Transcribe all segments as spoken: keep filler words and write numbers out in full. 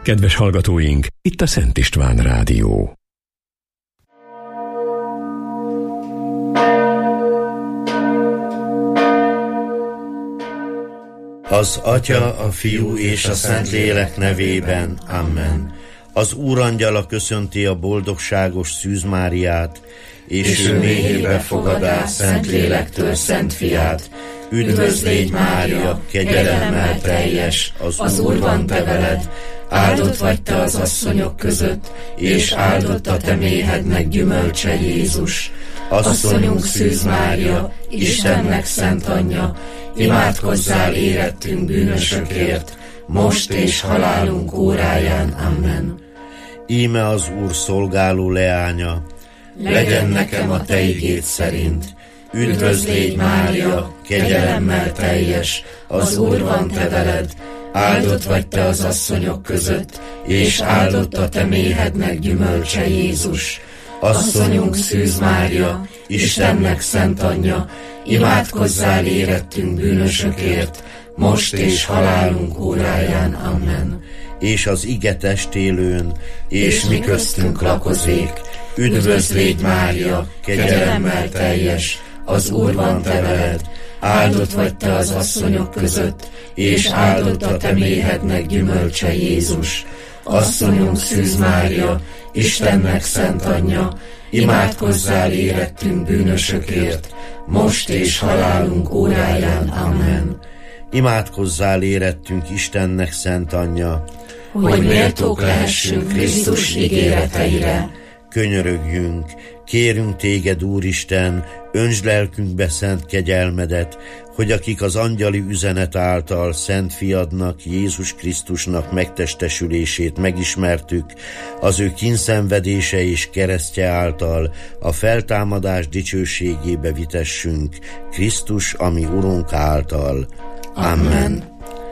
Kedves hallgatóink, itt a Szent István Rádió. Az Atya, a Fiú és a Szentlélek nevében. Amen. Az Úrangyala köszönti a boldogságos Szűz Máriát, és, és ő méhébe fogadá Szentlélektől Szent Fiát. Üdvözl légy, Mária, kegyelemmel teljes, az, az Úr van te veled, áldott vagy te az asszonyok között, és áldott a te méhednek gyümölcse, Jézus. Asszonyunk Szűz Mária, Istennek szent anyja, imádkozzál érettünk bűnösökért, most és halálunk óráján. Amen. Íme az Úr szolgáló leánya, legyen nekem a te igéd szerint. Üdvözl légy, Mária, kegyelemmel teljes, az Úr van te veled, áldott vagy te az asszonyok között, és áldott a te méhednek gyümölcse, Jézus. Asszonyunk Szűz Mária, Istennek szent anyja, imádkozzál érettünk bűnösökért, most és halálunk óráján. Amen. És az ige testélőn, és mi köztünk lakozék, üdvözl légy, Mária, kegyelemmel teljes, az Úr van te veled, áldott vagy te az asszonyok között, és áldott a te méhednek gyümölcse, Jézus. Asszonyunk Szűz Mária, Istennek szent anyja, imádkozzál érettünk bűnösökért, most és halálunk óráján. Amen. Imádkozzál érettünk Istennek szent anyja, hogy méltók lehessünk Krisztus ígéreteire. Könyörögjünk, kérünk téged, Úristen, öntsd lelkünkbe szent kegyelmedet, hogy akik az angyali üzenet által szent fiadnak, Jézus Krisztusnak megtestesülését megismertük, az ő kínszenvedése és keresztje által a feltámadás dicsőségébe vitessünk, Krisztus, ami Urunk által. Amen.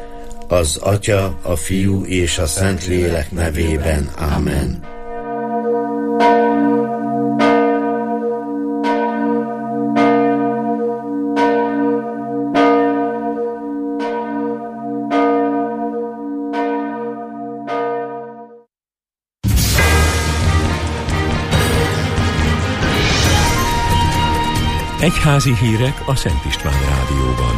Az Atya, a Fiú és a Szentlélek nevében. Amen. Egyházi hírek a Szent István Rádióban.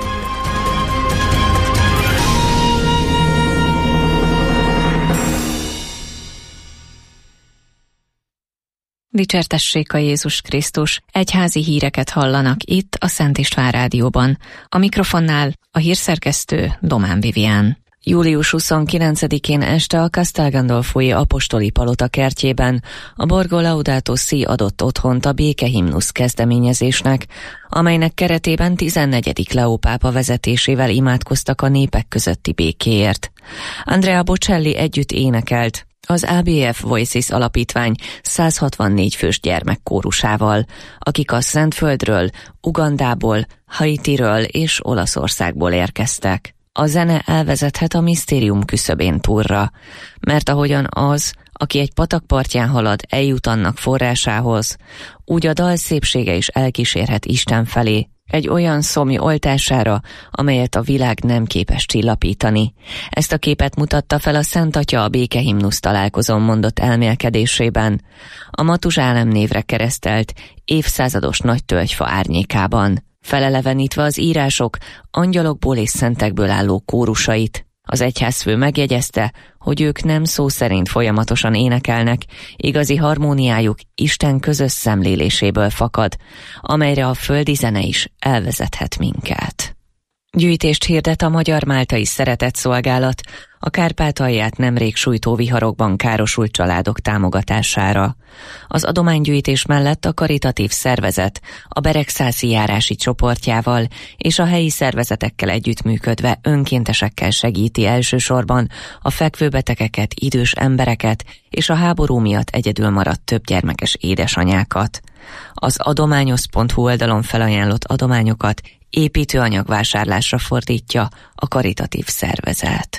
Dicsértessék a Jézus Krisztus! Egyházi híreket hallanak itt a Szent István Rádióban. A mikrofonnál a hírszerkesztő Domán Vivián. július huszonkilencedikén este a Castel Gandolfói apostoli palota kertjében a Borgo Laudato Si adott otthont a békehimnusz kezdeményezésnek, amelynek keretében tizennegyedik Leó pápa vezetésével imádkoztak a népek közötti békéért. Andrea Bocelli együtt énekelt az á bé ef Voices alapítvány száz hatvannégy fős gyermekkórusával, akik a Szentföldről, Ugandából, Haitiről és Olaszországból érkeztek. A zene elvezethet a misztérium küszöbén túlra, mert ahogyan az, aki egy patak partján halad, eljut annak forrásához, úgy a dal szépsége is elkísérhet Isten felé, egy olyan szomj oltására, amelyet a világ nem képes csillapítani. Ezt a képet mutatta fel a Szent Atya a békehimnusz találkozón mondott elmélkedésében, a Matuzsálem névre keresztelt évszázados nagy tölgyfa árnyékában, felelevenítve az írások angyalokból és szentekből álló kórusait. Az egyházfő megjegyezte, hogy ők nem szó szerint folyamatosan énekelnek, igazi harmóniájuk Isten közös szemléléséből fakad, amelyre a földi zene is elvezethet minket. Gyűjtést hirdet a Magyar-Máltai Szeretetszolgálat a Kárpátalját nemrég sújtó viharokban károsult családok támogatására. Az adománygyűjtés mellett a karitatív szervezet a Beregszászi járási csoportjával és a helyi szervezetekkel együttműködve önkéntesekkel segíti elsősorban a fekvőbetegeket, idős embereket és a háború miatt egyedül maradt többgyermekes édesanyákat. Az adományoz pont hu oldalon felajánlott adományokat építőanyag vásárlásra fordítja a karitatív szervezet.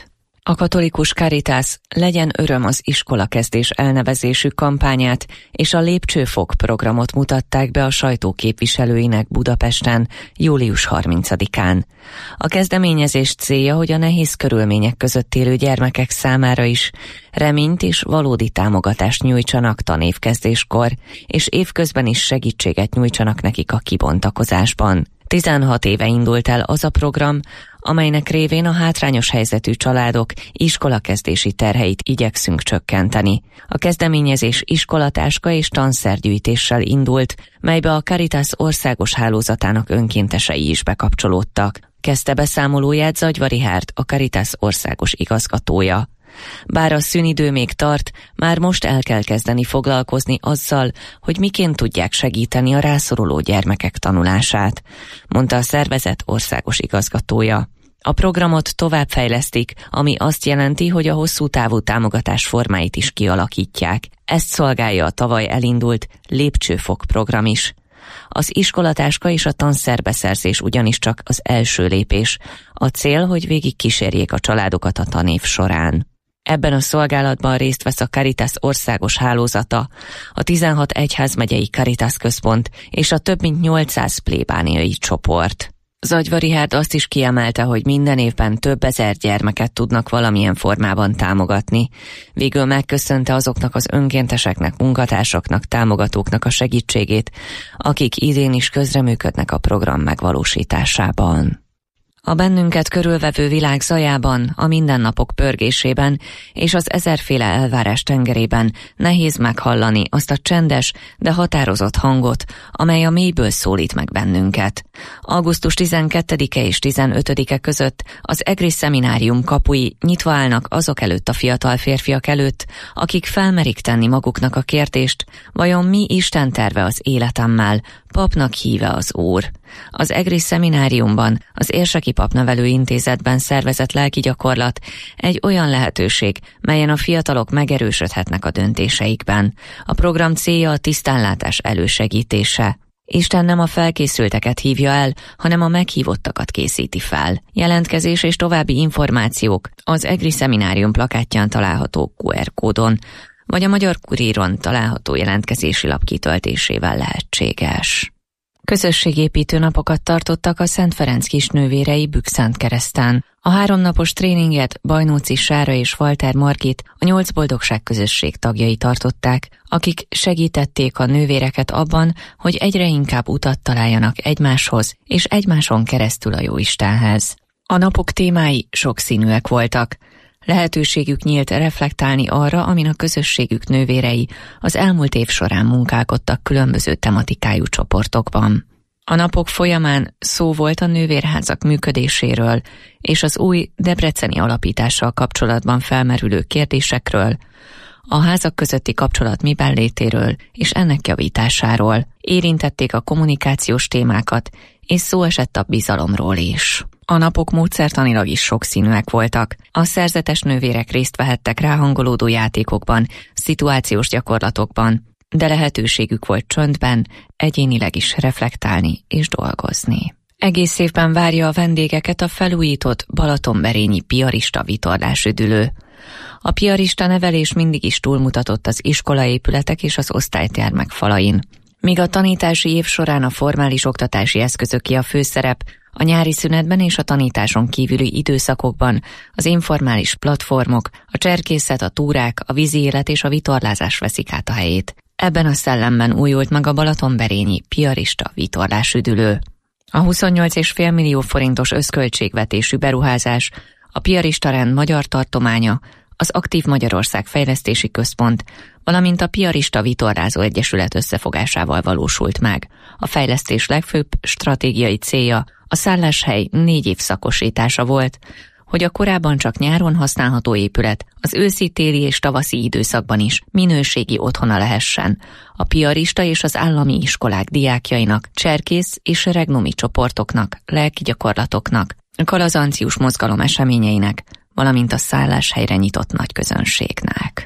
A katolikus Caritas Legyen öröm az iskolakezdés elnevezésű kampányát és a Lépcsőfok programot mutatták be a sajtó képviselőinek Budapesten július harmincadikán. A kezdeményezés célja, hogy a nehéz körülmények között élő gyermekek számára is reményt és valódi támogatást nyújtsanak tanévkezdéskor, és évközben is segítséget nyújtsanak nekik a kibontakozásban. tizenhat éve indult el az a program, amelynek révén a hátrányos helyzetű családok iskolakezdési terheit igyekszünk csökkenteni. A kezdeményezés iskolatáska és tanszergyűjtéssel indult, melybe a Caritas országos hálózatának önkéntesei is bekapcsolódtak. Kezdte beszámolóját Zagyva Richárd, a Caritas országos igazgatója. Bár a szünidő még tart, már most el kell kezdeni foglalkozni azzal, hogy miként tudják segíteni a rászoruló gyermekek tanulását, mondta a szervezet országos igazgatója. A programot továbbfejlesztik, ami azt jelenti, hogy a hosszú távú támogatás formáit is kialakítják. Ezt szolgálja a tavaly elindult Lépcsőfok program is. Az iskolatáska és a tanszerbeszerzés ugyanis csak az első lépés. A cél, hogy végig kísérjék a családokat a tanév során. Ebben a szolgálatban részt vesz a Caritas országos hálózata, a tizenhat egyházmegyei Caritas központ és a több mint nyolcszáz plébániai csoport. Zagyva Richárd azt is kiemelte, hogy minden évben több ezer gyermeket tudnak valamilyen formában támogatni. Végül megköszönte azoknak az önkénteseknek, munkatársaknak, támogatóknak a segítségét, akik idén is közreműködnek a program megvalósításában. A bennünket körülvevő világ zajában, a mindennapok pörgésében és az ezerféle elvárás tengerében nehéz meghallani azt a csendes, de határozott hangot, amely a mélyből szólít meg bennünket. augusztus tizenkettedike és tizenötödike között az EGRI szeminárium kapui nyitva állnak azok előtt a fiatal férfiak előtt, akik felmerik tenni maguknak a kérdést, vajon mi Isten terve az életemmel, papnak híve az Úr. Az EGRI szemináriumban, az Érseki Papnevelő Intézetben szervezett lelki gyakorlat egy olyan lehetőség, melyen a fiatalok megerősödhetnek a döntéseikben. A program célja a tisztánlátás elősegítése. Isten nem a felkészülteket hívja el, hanem a meghívottakat készíti fel. Jelentkezés és további információk az EGRI szeminárium plakátján található kú er kódon, vagy a Magyar Kuríron található jelentkezési lap kitöltésével lehetséges. Közösségépítő napokat tartottak a Szent Ferenc kisnővérei Bükszentkereszten. A háromnapos tréninget Bajnóci Sára és Walter Margit, a Nyolc Boldogság közösség tagjai tartották, akik segítették a nővéreket abban, hogy egyre inkább utat találjanak egymáshoz és egymáson keresztül a Jóistenhez. A napok témái sokszínűek voltak. Lehetőségük nyílt reflektálni arra, amin a közösségük nővérei az elmúlt év során munkálkodtak különböző tematikájú csoportokban. A napok folyamán szó volt a nővérházak működéséről és az új debreceni alapítással kapcsolatban felmerülő kérdésekről, a házak közötti kapcsolat miben létéről és ennek javításáról. Érintették a kommunikációs témákat, és szó esett a bizalomról is. A napok módszertanilag is sokszínűek voltak. A szerzetes nővérek részt vehettek ráhangolódó játékokban, szituációs gyakorlatokban, de lehetőségük volt csöndben, egyénileg is reflektálni és dolgozni. Egész évben várja a vendégeket a felújított balatonberényi piarista vitorlásüdülő. A piarista nevelés mindig is túlmutatott az iskolaépületek és az osztálytermek falain. Míg a tanítási év során a formális oktatási eszközöké a főszerep, a nyári szünetben és a tanításon kívüli időszakokban az informális platformok, a cserkészet, a túrák, a vízi élet és a vitorlázás veszik át a helyét. Ebben a szellemben újult meg a balatonberényi piarista vitorlásüdülő. A huszonnyolc egész öt millió forintos összköltségvetésű beruházás, a piarista rend magyar tartománya, az Aktív Magyarország Fejlesztési Központ, valamint a Piarista Vitorlázó Egyesület összefogásával valósult meg. A fejlesztés legfőbb stratégiai célja a szálláshely négy év szakosítása volt, hogy a korábban csak nyáron használható épület az őszi, téli és tavaszi időszakban is minőségi otthona lehessen a piarista és az állami iskolák diákjainak, cserkész és regnomi csoportoknak, lelkigyakorlatoknak, a kalazancius mozgalom eseményeinek, valamint a szálláshelyre nyitott nagyközönségnek.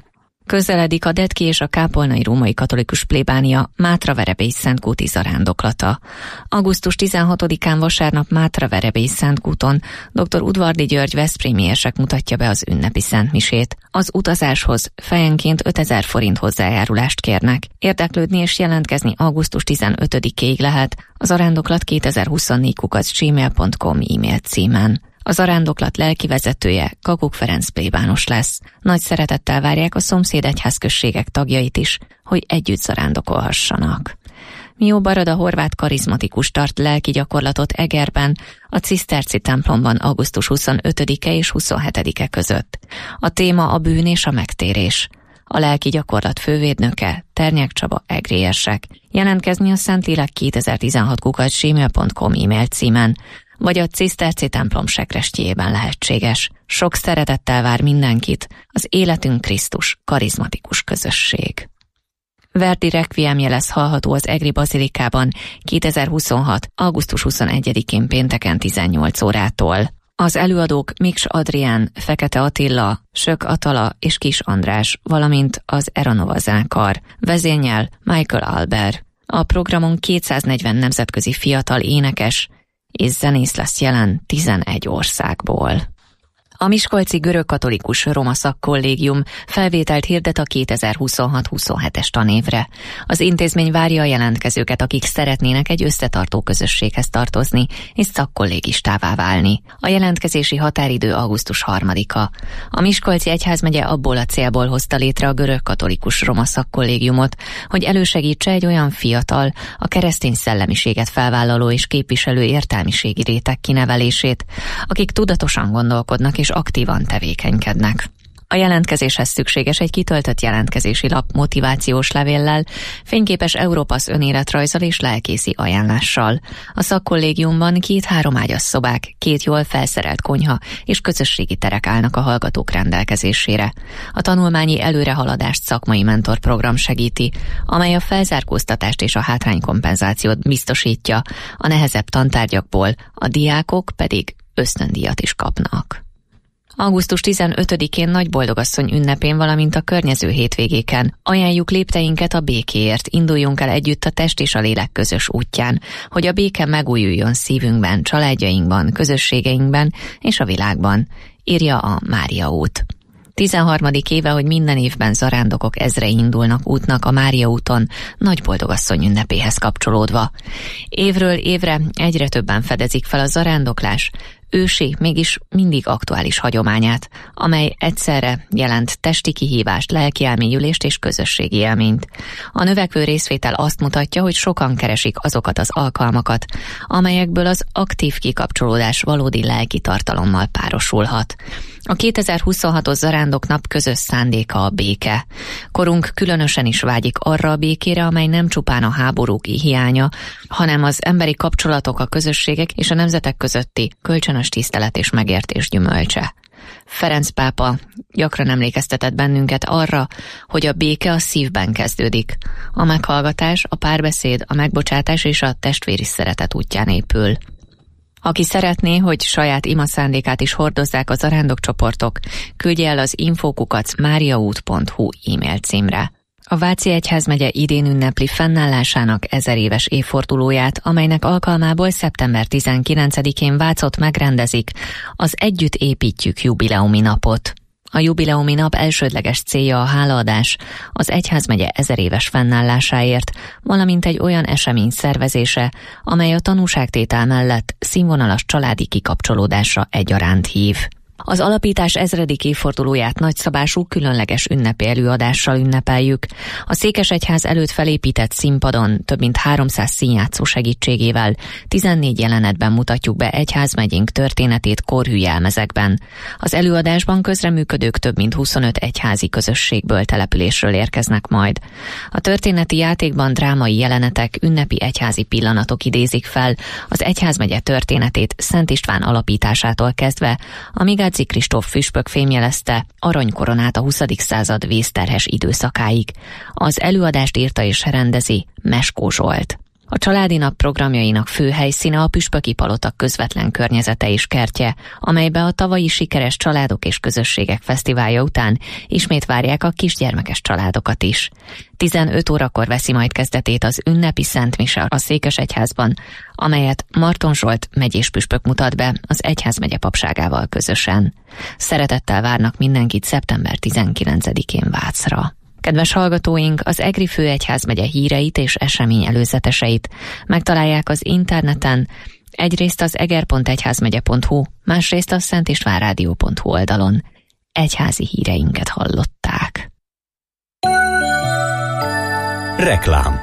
Közeledik a Detki és a Kápolnai Római Katolikus Plébánia Mátraverebélyi Szentkúti zarándoklata. augusztus tizenhatodikán vasárnap Mátraverebélyi Szentkúton dr. Udvardi György veszprémi érsek mutatja be az ünnepi szentmisét. Az utazáshoz fejenként ötezer forint hozzájárulást kérnek. Érdeklődni és jelentkezni augusztus tizenötödikéig lehet a zarándoklat kétezer-huszonnégy kukac gmail pont com e-mail címen. A zarándoklat lelkivezetője Kakuk Ferenc plébános lesz. Nagy szeretettel várják a szomszéd egyházközségek tagjait is, hogy együtt zarándokolhassanak. Mió Barada horvát karizmatikus tart lelki gyakorlatot Egerben, a ciszterci templomban augusztus huszonötödike és huszonhetedike között. A téma a bűn és a megtérés. A lelki gyakorlat fővédnöke Ternyák Csaba egri érsek. Jelentkezni a Szentlélek kétezer-tizenhat kukac gmail pont com e-mail címen, vagy a ciszterci templom sekrestjében lehetséges. Sok szeretettel vár mindenkit az Életünk Krisztus karizmatikus közösség. Verdi requiemje lesz hallható az Egri Bazilikában kétezer-huszonhat. augusztus huszonegyedikén pénteken tizennyolc órától. Az előadók Miks Adrián, Fekete Attila, Sök Atala és Kis András, valamint az Eranova zenekar. Vezényel Michael Albert. A programon kétszáznegyven nemzetközi fiatal énekes és zenész lesz jelen tizenegy országból. A Miskolci Görögkatolikus Roma Szakkollégium felvételt hirdet a kétezer-huszonhat-huszonhetes tanévre. Az intézmény várja a jelentkezőket, akik szeretnének egy összetartó közösséghez tartozni és szakkollégistává válni. A jelentkezési határidő augusztus harmadika. A Miskolci Egyházmegye abból a célból hozta létre a Görögkatolikus Roma Szakkollégiumot, hogy elősegítse egy olyan fiatal, a keresztény szellemiséget felvállaló és képviselő értelmiségi réteg kinevelését, akik tudatosan gondolkodnak és aktívan tevékenykednek. A jelentkezéshez szükséges egy kitöltött jelentkezési lap motivációs levéllel, fényképes Európasz önéletrajzzal és lelkészi ajánlással. A szakkollégiumban két háromágyas szobák, két jól felszerelt konyha és közösségi terek állnak a hallgatók rendelkezésére. A tanulmányi előrehaladást szakmai mentorprogram segíti, amely a felzárkóztatást és a hátránykompenzációt biztosítja, a nehezebb tantárgyakból, a diákok pedig ösztöndíjat is kapnak. augusztus tizenötödikén Nagyboldogasszony ünnepén, valamint a környező hétvégéken ajánljuk lépteinket a békéért, induljunk el együtt a test és a lélek közös útján, hogy a béke megújuljon szívünkben, családjainkban, közösségeinkben és a világban, írja a Mária út. tizenharmadik éve, hogy minden évben zarándokok ezrei indulnak útnak a Mária úton Nagyboldogasszony ünnepéhez kapcsolódva. Évről évre egyre többen fedezik fel a zarándoklás ősi, mégis mindig aktuális hagyományát, amely egyszerre jelent testi kihívást, lelki elmélyülést és közösségi élményt. A növekvő részvétel azt mutatja, hogy sokan keresik azokat az alkalmakat, amelyekből az aktív kikapcsolódás valódi lelki tartalommal párosulhat. A kétezer-huszonhatos zarándoknap közös szándéka a béke. Korunk különösen is vágyik arra a békére, amely nem csupán a háborúk hiánya, hanem az emberi kapcsolatok, a közösségek és a nemzetek közötti kölcsönös tisztelet és megértés gyümölcse. Ferenc pápa gyakran emlékeztetett bennünket arra, hogy a béke a szívben kezdődik. A meghallgatás, a párbeszéd, a megbocsátás és a testvéri szeretet útján épül. Aki szeretné, hogy saját ima szándékát is hordozzák a zarándokcsoportok, küldje el az infókukac máriaút pont hu e-mail címre. A Váci Egyházmegye idén ünnepli fennállásának ezer éves évfordulóját, amelynek alkalmából szeptember tizenkilencedikén Vácot megrendezik az Együtt építjük jubileumi napot. A jubileumi nap elsődleges célja a hálaadás az egyházmegye ezer éves fennállásáért, valamint egy olyan esemény szervezése, amely a tanúságtétel mellett színvonalas családi kikapcsolódásra egyaránt hív. Az alapítás ezredik évfordulóját nagyszabású különleges ünnepi előadással ünnepeljük. A Székesegyház előtt felépített színpadon több mint háromszáz színjátszó segítségével tizennégy jelenetben mutatjuk be egyházmegyénk történetét korhű jelmezekben. Az előadásban közreműködők több mint huszonöt egyházi közösségből, településről érkeznek majd. A történeti játékban drámai jelenetek, ünnepi egyházi pillanatok idézik fel az egyházmegye történetét Szent István alapításától kezdve, amíg Gáczi Kristóf püspök fémjelezte aranykoronát a huszadik század vészterhes időszakáig. Az előadást írta és rendezi Meskó Zsolt. A családi nap programjainak fő helyszíne a Püspöki Palota közvetlen környezete és kertje, amelybe a tavalyi sikeres családok és közösségek fesztiválja után ismét várják a kisgyermekes családokat is. tizenöt órakor veszi majd kezdetét az ünnepi Szent Mise a Székesegyházban, amelyet Marton Zsolt megyés püspök mutat be az egyházmegye papságával közösen. Szeretettel várnak mindenkit szeptember tizenkilencedikén Vácra. Kedves hallgatóink, az Egri főegyházmegye híreit és esemény előzeteseit megtalálják az interneten, egyrészt az eger pont egyházmegye pont hu, másrészt a szentistvánrádió pont hu oldalon. Egyházi híreinket hallották. Reklám.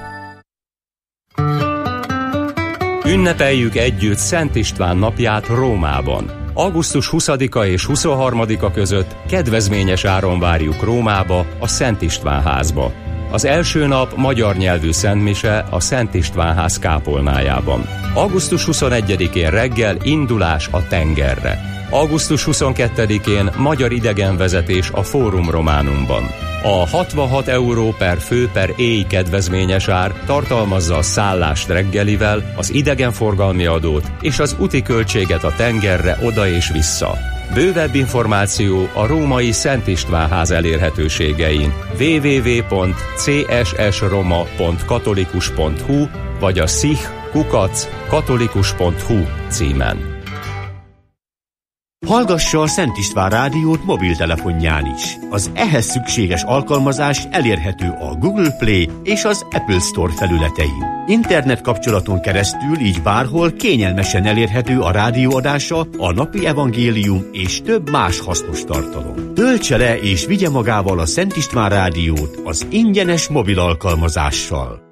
Ünnepeljük együtt Szent István napját Rómában. augusztus huszadika és huszonharmadika között kedvezményes áron várjuk Rómába, a Szent István házba. Az első nap magyar nyelvű szentmise a Szent István ház kápolnájában. augusztus huszonegyedikén reggel indulás a tengerre. augusztus huszonkettedikén magyar idegenvezetés a Fórum Románumban. A hatvanhat euró per fő per éj kedvezményes ár tartalmazza a szállást reggelivel, az idegenforgalmi adót és az úti költséget a tengerre oda és vissza. Bővebb információ a római Szent István ház elérhetőségein double-u double-u double-u pont c s s roma pont katolikus pont hu vagy a szich kukac katolikus pont hu címen. Hallgassa a Szent István rádiót mobiltelefonján is. Az ehhez szükséges alkalmazás elérhető a Google Play és az Apple Store felületein. Internet kapcsolaton keresztül így bárhol kényelmesen elérhető a rádióadása, a napi evangélium és több más hasznos tartalom. Töltse le és vigye magával a Szent István rádiót az ingyenes mobil alkalmazással.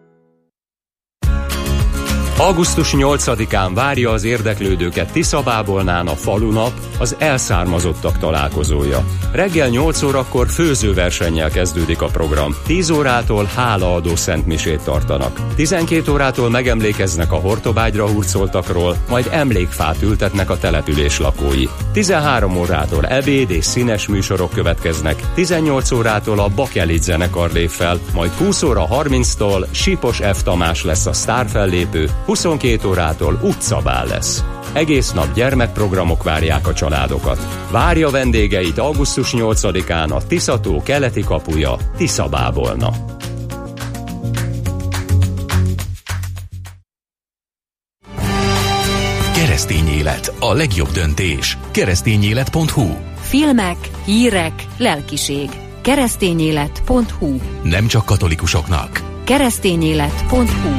augusztus nyolcadikán várja az érdeklődőket Tiszabábolnán a falunap, az elszármazottak találkozója. Reggel nyolc órakor főzőversennyel kezdődik a program. tíz órától hálaadó szentmisét tartanak. tizenkét órától megemlékeznek a Hortobágyra hurcoltakról, majd emlékfát ültetnek a település lakói. tizenhárom órától ebéd és színes műsorok következnek. tizennyolc órától a Bakelit zenekar lép fel, majd húsz óra harminctól Sipos F. Tamás lesz a sztárfellépő, huszonkét órától utcabál lesz. Egész nap gyermekprogramok várják a családokat. Várja vendégeit augusztus nyolcadikán a Tiszató keleti kapuja, Tiszabábolna. Keresztény élet, a legjobb döntés. keresztényélet pont hu. Filmek, hírek, lelkiség. keresztényélet pont hu. Nem csak katolikusoknak. keresztényélet pont hu.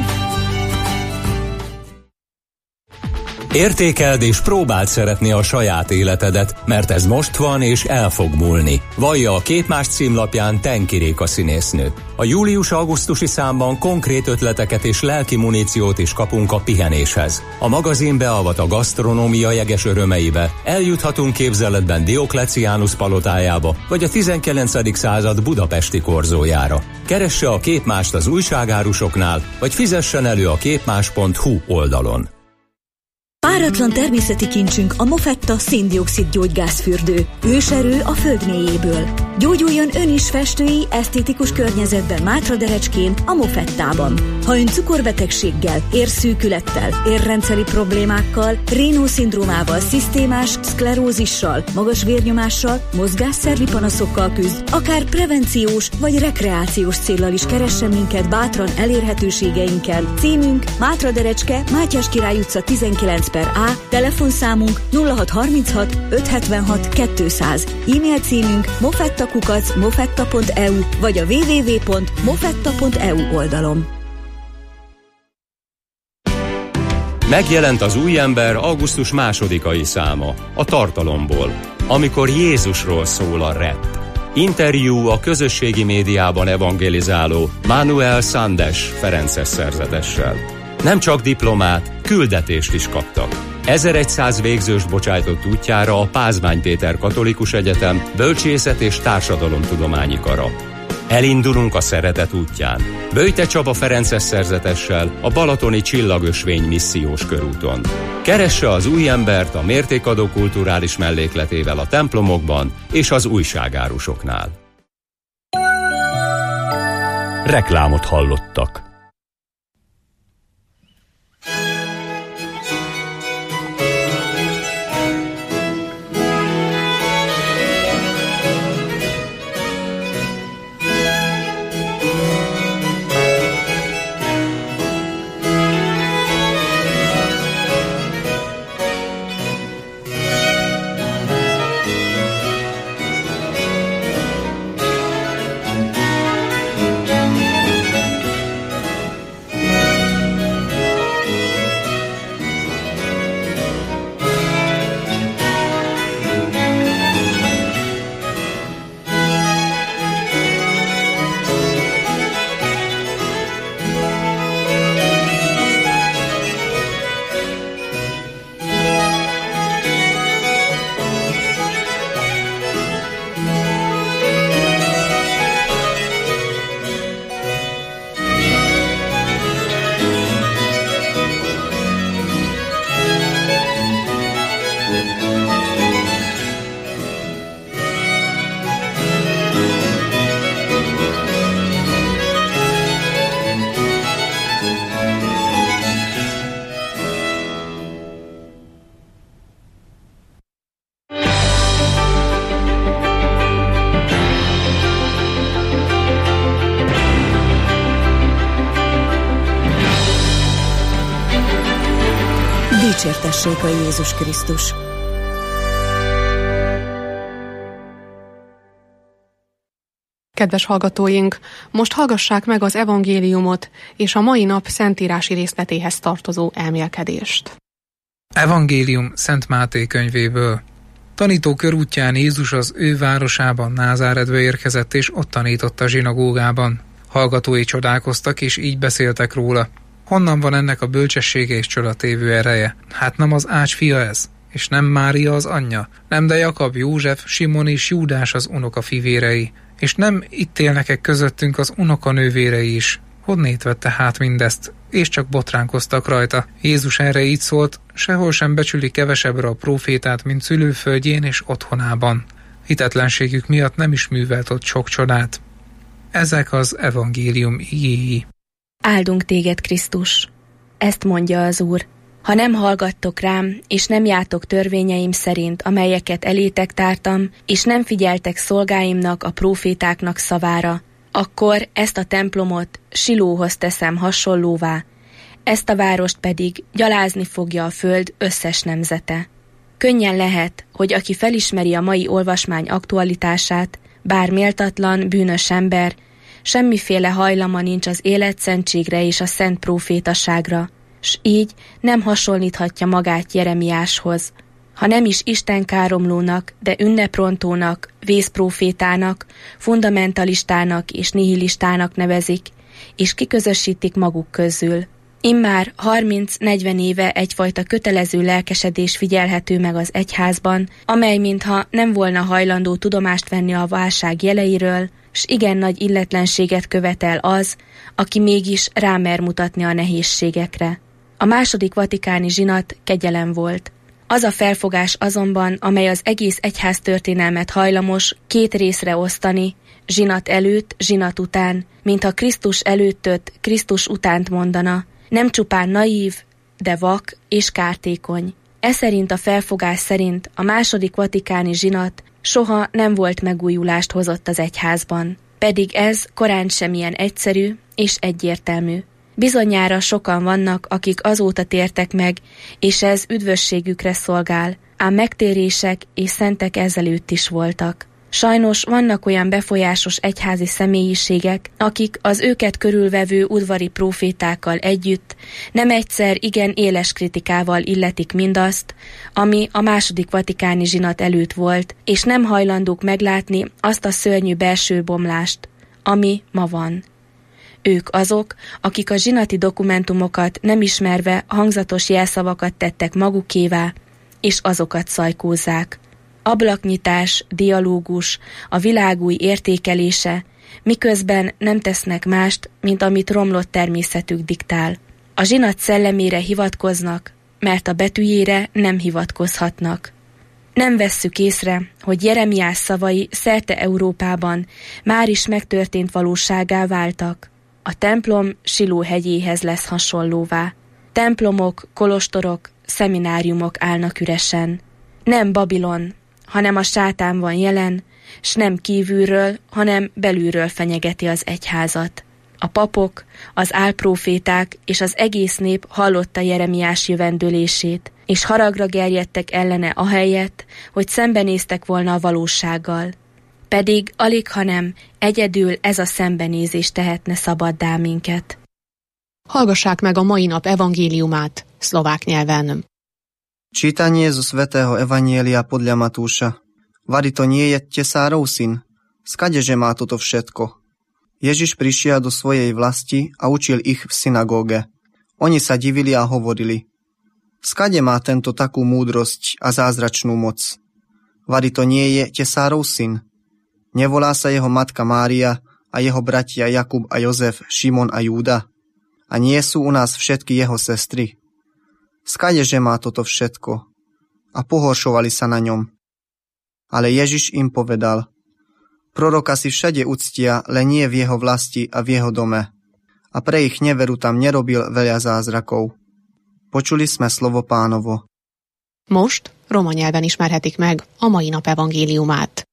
Értékeld és próbáld szeretni a saját életedet, mert ez most van és el fog múlni. Vallja a Képmás címlapján Tenki Réka színésznő. A július-augusztusi számban konkrét ötleteket és lelki muníciót is kapunk a pihenéshez. A magazin beavat a gasztronómia jeges örömeibe, eljuthatunk képzeletben Diokleciánus palotájába, vagy a tizenkilencedik század budapesti korzójára. Keresse a Képmást az újságárusoknál, vagy fizessen elő a képmás pont hu oldalon. Páratlan természeti kincsünk a Mofetta széndioxid gyógygázfürdő. Őserő a föld mélyéből. Gyógyuljon ön is festői, esztétikus környezetben Mátraderecskén, a Mofettában. Ha ön cukorbetegséggel, érszűkülettel, érrendszeri problémákkal, Raynaud-szindrómával, szisztémás szklerózissal, magas vérnyomással, mozgásszervi panaszokkal küzd, akár prevenciós vagy rekreációs céllal is keressen minket bátran elérhetőségeinken. Címünk Mátraderecske, Mátyás Király utca tizenkilenc per A, telefonszámunk nulla hat harminchat ötszázhetvenhat kétszáz, e-mail címünk mofettakukac mofetta pont e u vagy a double-u double-u double-u pont mofetta pont e u oldalon. Megjelent az új ember augusztus másodikai száma, a tartalomból, amikor Jézusról szól a rap. Interjú a közösségi médiában evangelizáló Manuel Sandes ferences szerzetessel. Nem csak diplomát, küldetést is kaptak. ezerszáz végzős bocsájtott útjára a Pázmány Péter Katolikus Egyetem Bölcsészet és Társadalomtudományi Kara. Elindulunk a szeretet útján. Böjte Csaba ferences szerzetessel a Balatoni Csillagösvény missziós körúton. Keresse az új embert a mértékadó kulturális mellékletével a templomokban és az újságárusoknál. Reklámot hallottak. dicsértessék a Jézus Krisztus. Kedves hallgatóink, most hallgassák meg az evangéliumot és a mai nap szentírási részletéhez tartozó elmélkedést. Evangélium Szent Máté könyvéből. Tanító körútján Jézus az ő városában, Názáretbe érkezett, és ott tanított a zsinagógában. Hallgatói csodálkoztak, és így beszéltek róla. Honnan van ennek a bölcsessége és csodatévő ereje? Hát nem az Ács fia ez? És nem Mária az anyja? Nem de Jakab, József, Simon és Júdás az unoka fivérei? És nem itt élnek-e közöttünk az unokanővérei is? Honnét vette hát mindezt? És csak botránkoztak rajta. Jézus erre így szólt: sehol sem becsüli kevesebbre a prófétát, mint szülőföldjén és otthonában. Hitetlenségük miatt nem is művelt ott sok csodát. Ezek az evangélium igéi. Áldunk téged, Krisztus! Ezt mondja az Úr. Ha nem hallgattok rám, és nem jártok törvényeim szerint, amelyeket elétek tártam, és nem figyeltek szolgáimnak, a prófétáknak szavára, akkor ezt a templomot Silóhoz teszem hasonlóvá, ezt a várost pedig gyalázni fogja a föld összes nemzete. Könnyen lehet, hogy aki felismeri a mai olvasmány aktualitását, bár méltatlan, bűnös ember, semmiféle hajlama nincs az életszentségre és a szent prófétaságra, s így nem hasonlíthatja magát Jeremiáshoz. Ha nem is istenkáromlónak, de ünneprontónak, vészprófétának, fundamentalistának és nihilistának nevezik, és kiközösítik maguk közül. Immár harminc-negyven éve egyfajta kötelező lelkesedés figyelhető meg az egyházban, amely mintha nem volna hajlandó tudomást venni a válság jeleiről, s igen nagy illetlenséget követel az, aki mégis rámer mutatni a nehézségekre. A második vatikáni zsinat kegyelem volt. Az a felfogás azonban, amely az egész egyház történelmet hajlamos két részre osztani, zsinat előtt, zsinat után, mintha Krisztus előttöt, Krisztus utánt mondana, nem csupán naív, de vak és kártékony. E szerint a felfogás szerint a második vatikáni zsinat soha nem volt megújulást hozott az egyházban, pedig ez korán sem ilyen egyszerű és egyértelmű. Bizonyára sokan vannak, akik azóta tértek meg, és ez üdvösségükre szolgál, ám megtérések és szentek ezelőtt is voltak. Sajnos vannak olyan befolyásos egyházi személyiségek, akik az őket körülvevő udvari prófétákkal együtt nem egyszer igen éles kritikával illetik mindazt, ami a második vatikáni zsinat előtt volt, és nem hajlandók meglátni azt a szörnyű belső bomlást, ami ma van. Ők azok, akik a zsinati dokumentumokat nem ismerve hangzatos jelszavakat tettek magukévá, és azokat szajkózzák. Ablaknyitás, dialógus, a világ új értékelése, miközben nem tesznek mást, mint amit romlott természetük diktál. A zsinat szellemére hivatkoznak, mert a betűjére nem hivatkozhatnak. Nem vesszük észre, hogy Jeremiás szavai szerte Európában már is megtörtént valóságá váltak. A templom Siló hegyéhez lesz hasonlóvá. Templomok, kolostorok, szemináriumok állnak üresen. Nem Babilon, hanem a sátán van jelen, s nem kívülről, hanem belülről fenyegeti az egyházat. A papok, az álpróféták és az egész nép hallotta Jeremiás jövendőlését, és haragra gerjedtek ellene ahelyett, hogy szembenéztek volna a valósággal. Pedig alig, hanem egyedül ez a szembenézés tehetne szabaddá minket. Hallgassák meg a mai nap evangéliumát szlovák nyelven. Čítanie zo svätého Evanielia podľa Matúša. Vari to nie je tesárov syn? Skadeže má toto všetko? Ježiš prišiel do svojej vlasti a učil ich v synagóge. Oni sa divili a hovorili: skade má tento takú múdrosť a zázračnú moc? Vari to nie je tesárov syn? Nevolá sa jeho matka Mária a jeho bratia Jakub a Jozef, Šimon a Júda? A nie sú u nás všetky jeho sestry? Skadeže má toto všetko? A pohoršovali sa na ňom. Ale Ježiš im povedal: proroka si všade uctia, len nie v jeho vlasti a v jeho dome. A pre ich neveru tam nerobil veľa zázrakov. Počuli sme slovo Pánovo. Most roma nyelven ismerhetik meg a mai nap evangéliumát.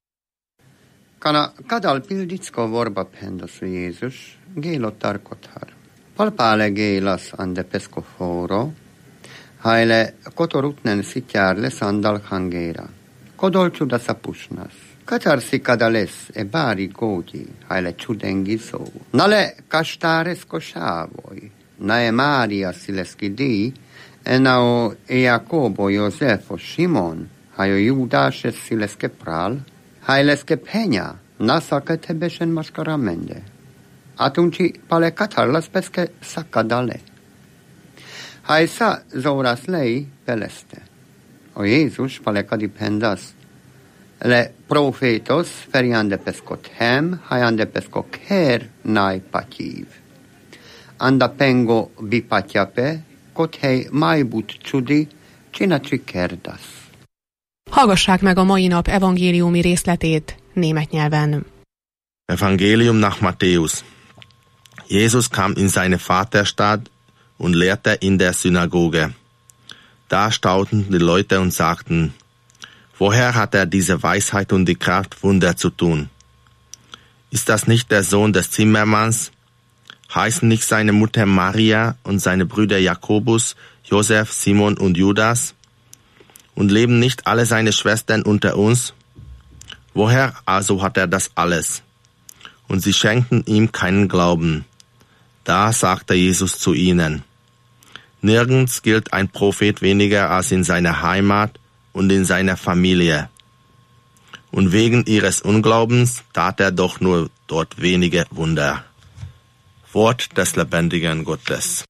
Kana kadal pildicko vorba pendos Jézus, gélo tarkothar. Palpále gélas ande pesko foro, haile kotorutnen sitjärle sandal hangera. Kodolčuda sapusnas. Katarsi kadales e bari godi, haile čudengi sou. Nale kaštares košavoj, nae Maria sileskidi, enao e Jakobo, Josefo, Simon, hajo Judas sileske pral, haileske penja, nasake tebesen mascaramende. Atunci pale katarlas peske sakadale. Haisa zoras lei peleste. O Jézus pale kadipendas. Le profetos feriande pescot hem, haiande pesco ker nai pativ. Anda pengo bipatjape, kothei maibut csudi, csinacsi kerdas. Hallgassák meg a mai nap evangéliumi részletét német nyelven. Evangelium nach Matthäus. Jesus kam in seine Vaterstadt und lehrte in der Synagoge. Da staunten die Leute und sagten, woher hat er diese Weisheit und die Kraft, Wunder zu tun? Ist das nicht der Sohn des Zimmermanns? Heißen nicht seine Mutter Maria und seine Brüder Jakobus, Josef, Simon und Judas? Und leben nicht alle seine Schwestern unter uns? Woher also hat er das alles? Und sie schenkten ihm keinen Glauben. Da sagte Jesus zu ihnen, nirgends gilt ein Prophet weniger als in seiner Heimat und in seiner Familie. Und wegen ihres Unglaubens tat er doch nur dort wenige Wunder. Wort des lebendigen Gottes.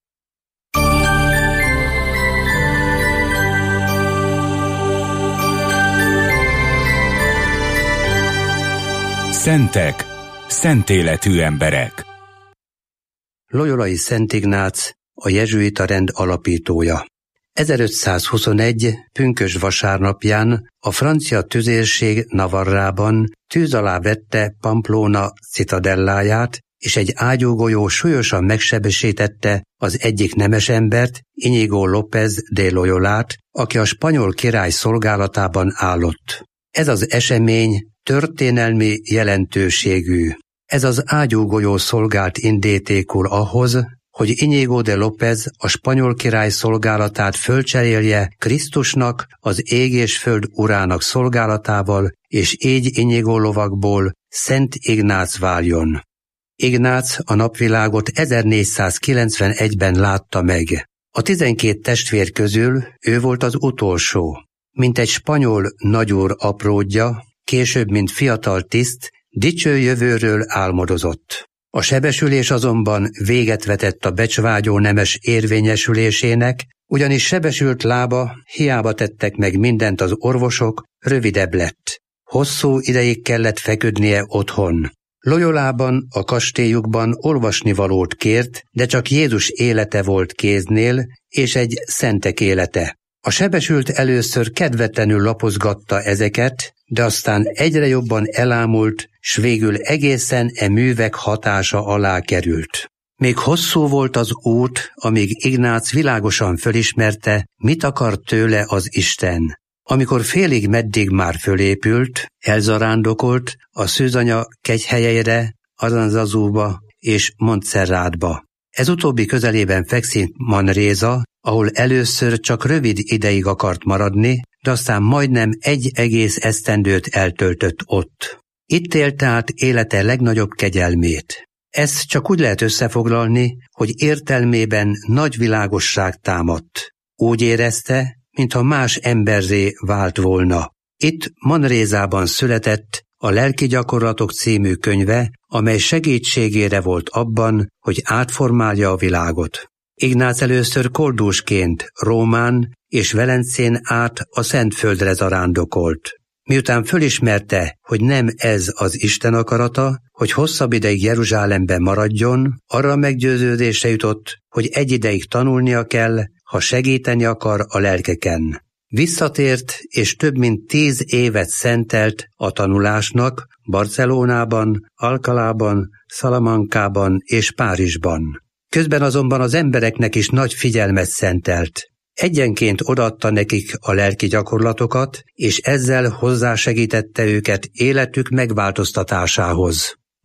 Szentek, szentéletű emberek. Loyolai Szent Ignác, a jezsuita rend alapítója. ezerötszázhuszonegy pünkös vasárnapján a francia tüzérség Navarrában tűz alá vette Pamplona citadelláját, és egy ágyúgolyó súlyosan megsebesítette az egyik nemesembert, Íñigo López de Loyolát, aki a spanyol király szolgálatában állott. Ez az esemény történelmi jelentőségű. Ez az ágyúgolyó szolgált indítékul ahhoz, hogy Íñigo de López a spanyol király szolgálatát fölcserélje Krisztusnak, az ég és föld urának szolgálatával, és így Íñigo lovakból Szent Ignác váljon. Ignác a napvilágot ezernégyszázkilencvenegyben látta meg. A tizenkét testvér közül ő volt az utolsó. Mint egy spanyol nagyúr apródja, később mint fiatal tiszt, dicső jövőről álmodozott. A sebesülés azonban véget vetett a becsvágyó nemes érvényesülésének, ugyanis sebesült lába, hiába tettek meg mindent az orvosok, rövidebb lett. Hosszú ideig kellett feküdnie otthon. Loyolában, a kastélyukban olvasnivalót kért, de csak Jézus élete volt kéznél, és egy szentek élete. A sebesült először kedvetlenül lapozgatta ezeket, de aztán egyre jobban elámult, s végül egészen e művek hatása alá került. Még hosszú volt az út, amíg Ignác világosan fölismerte, mit akar tőle az Isten. Amikor félig meddig már fölépült, elzarándokolt a szűzanya kegyhelyeire, Aranzazúba és Montserratba. Ez utóbbi közelében fekszik Manresa, ahol először csak rövid ideig akart maradni, de aztán majdnem egy egész esztendőt eltöltött ott. Itt élte át élete legnagyobb kegyelmét. Ezt csak úgy lehet összefoglalni, hogy értelmében nagy világosság támadt. Úgy érezte, mintha más emberré vált volna. Itt Manresában született a Lelki gyakorlatok című könyve, amely segítségére volt abban, hogy átformálja a világot. Ignác először koldusként Rómán és Velencén át a Szentföldre zarándokolt. Miután fölismerte, hogy nem ez az Isten akarata, hogy hosszabb ideig Jeruzsálemben maradjon, arra meggyőződésre jutott, hogy egy ideig tanulnia kell, ha segíteni akar a lelkeken. Visszatért, és több mint tíz évet szentelt a tanulásnak Barcelonában, Alcalában, Salamancában és Párizsban. Közben azonban az embereknek is nagy figyelmet szentelt. Egyenként odaadta nekik a lelki gyakorlatokat, és ezzel hozzásegítette őket életük megváltoztatásához.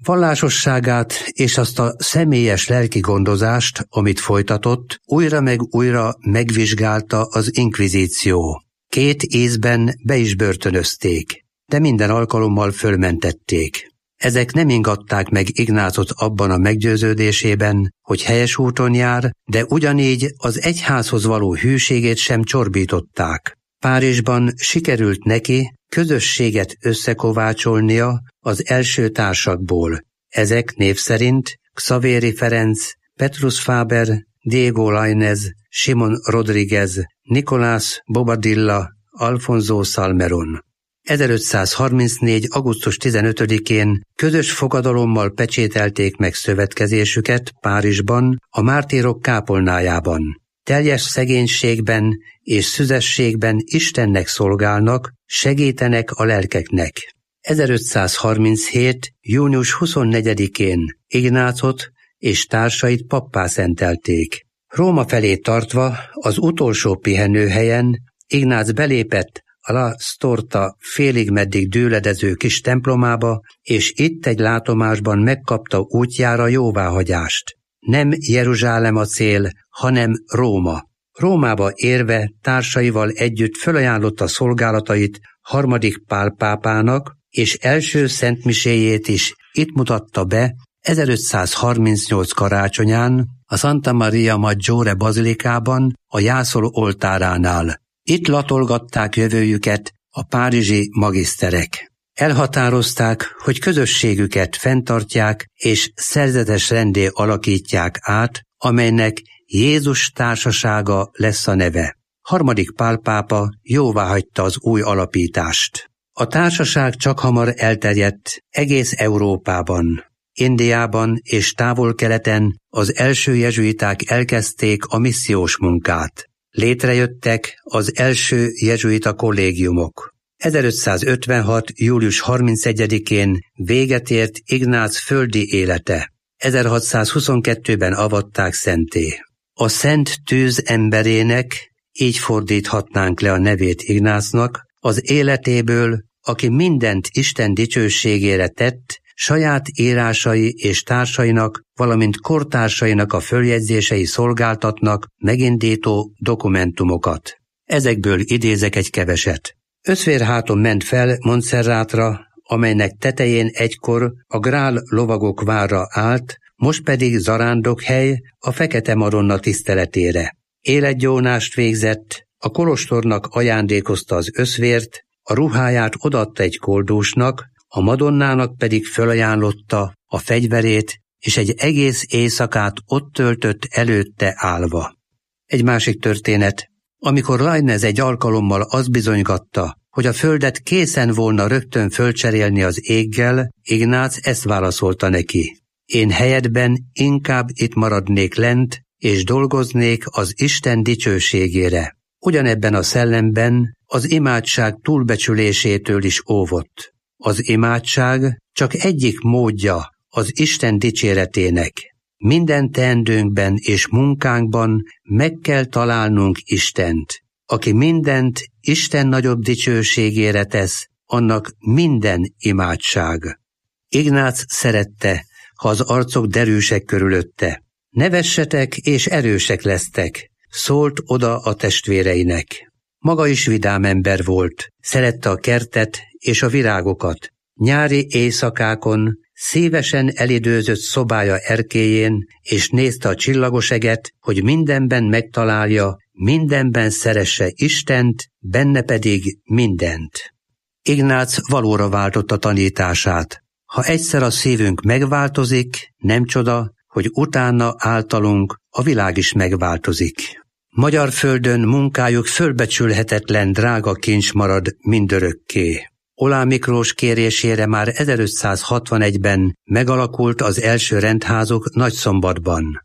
Vallásosságát és azt a személyes lelki gondozást, amit folytatott, újra meg újra megvizsgálta az inkvizíció. Két ízben be is börtönözték, de minden alkalommal fölmentették. Ezek nem ingatták meg Ignácot abban a meggyőződésében, hogy helyes úton jár, de ugyanígy az egyházhoz való hűségét sem csorbították. Párizsban sikerült neki közösséget összekovácsolnia az első társakból. Ezek név szerint Xavéri Ferenc, Petrus Faber, Diego Lainez, Simon Rodriguez, Nicolás Bobadilla, Alfonso Salmeron. ezerötszázharmincnégy. augusztus tizenötödikén közös fogadalommal pecsételték meg szövetkezésüket Párizsban, a mártírok kápolnájában. Teljes szegénységben és szüzességben Istennek szolgálnak, segítenek a lelkeknek. ezerötszázharminchét. június huszonnegyedikén Ignácot és társait pappá szentelték. Róma felé tartva az utolsó pihenőhelyen Ignác belépett a La Storta félig meddig dőledező kis templomába, és itt egy látomásban megkapta útjára jóváhagyást. Nem Jeruzsálem a cél, hanem Róma. Rómába érve társaival együtt fölajánlotta szolgálatait harmadik Pál pápának, és első szentmiséjét is itt mutatta be ezerötszázharmincnyolc karácsonyán a Santa Maria Maggiore bazilikában a jászol oltáránál. Itt latolgatták jövőjüket a párizsi magiszterek. Elhatározták, hogy közösségüket fenntartják és szerzetes rendé alakítják át, amelynek Jézus társasága lesz a neve. Harmadik Pál pápa jóváhagyta az új alapítást. A társaság csakhamar elterjedt egész Európában. Indiában és Távol-Keleten az első jezsuiták elkezdték a missziós munkát. Létrejöttek az első jezsuita kollégiumok. ezerötszázötvenhat. július harmincegyedikén véget ért Ignác földi élete. ezerhatszázhuszonkettőben avatták szentté. A Szent Tűz emberének, így fordíthatnánk le a nevét Ignácnak, az életéből, aki mindent Isten dicsőségére tett, saját írásai és társainak, valamint kortársainak a följegyzései szolgáltatnak megindító dokumentumokat. Ezekből idézek egy keveset. Öszvérháton ment fel Montserrátra, amelynek tetején egykor a Grál lovagok vára állt, most pedig zarándokhely a Fekete Madonna tiszteletére. Életgyónást végzett, a kolostornak ajándékozta az öszvért, a ruháját odaadta egy koldúsnak, a Madonnának pedig fölajánlotta a fegyverét, és egy egész éjszakát ott töltött előtte állva. Egy másik történet, amikor Lainez egy alkalommal azt bizonygatta, hogy a földet készen volna rögtön fölcserélni az éggel, Ignác ezt válaszolta neki. Én helyedben inkább itt maradnék lent, és dolgoznék az Isten dicsőségére. Ugyanebben a szellemben az imádság túlbecsülésétől is óvott. Az imádság csak egyik módja az Isten dicséretének. Minden teendőnkben és munkánkban meg kell találnunk Istent. Aki mindent Isten nagyobb dicsőségére tesz, annak minden imádság. Ignác szerette, ha az arcok derűsek körülötte. Nevessetek és erősek lesztek, szólt oda a testvéreinek. Maga is vidám ember volt, szerette a kertet és a virágokat. Nyári éjszakákon szívesen elidőzött szobája erkélyén, és nézte a csillagoseget, hogy mindenben megtalálja, mindenben szeresse Istent, benne pedig mindent. Ignác valóra váltotta tanítását. Ha egyszer a szívünk megváltozik, nem csoda, hogy utána általunk a világ is megváltozik. Magyar földön munkájuk fölbecsülhetetlen drága kincs marad mindörökké. Olá Miklós kérésére már ezerötszázhatvanegyben megalakult az első rendházuk Nagyszombatban.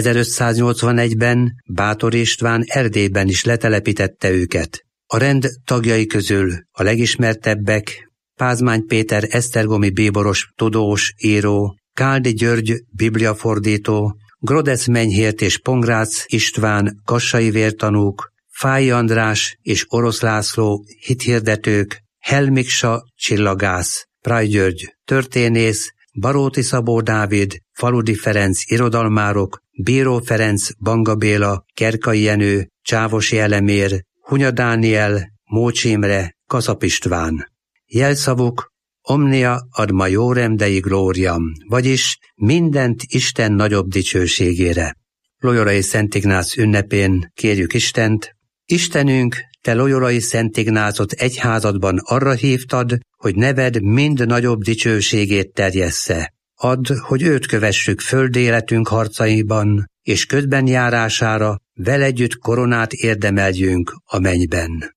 ezerötszáznyolcvanegyben Bátor István Erdélyben is letelepítette őket. A rend tagjai közül a legismertebbek Pázmány Péter esztergomi bíboros tudós, író, Káldi György bibliafordító, Grodesz Menyhért és Pongrác István kassai vértanúk, Fáy András és Orosz László hithirdetők, Helmiksa csillagász, Praj György történész, Baróti Szabó Dávid, Faludi Ferenc irodalmárok, Bíró Ferenc, Banga Béla, Kerkai Jenő, Csávosi Elemér, Hunya Dániel, Mócs Imre, Kazap István. Jelszavuk Omnia ad majorem Dei gloriam, vagyis mindent Isten nagyobb dicsőségére. Loyolai Szent Ignác ünnepén kérjük Istent: Istenünk, te Loyolai Szent Ignácot egyházadban arra hívtad, hogy neved mind nagyobb dicsőségét terjessze. Add, hogy őt kövessük földi életünk harcaiban, és közben járására vele együtt koronát érdemeljünk a mennyben.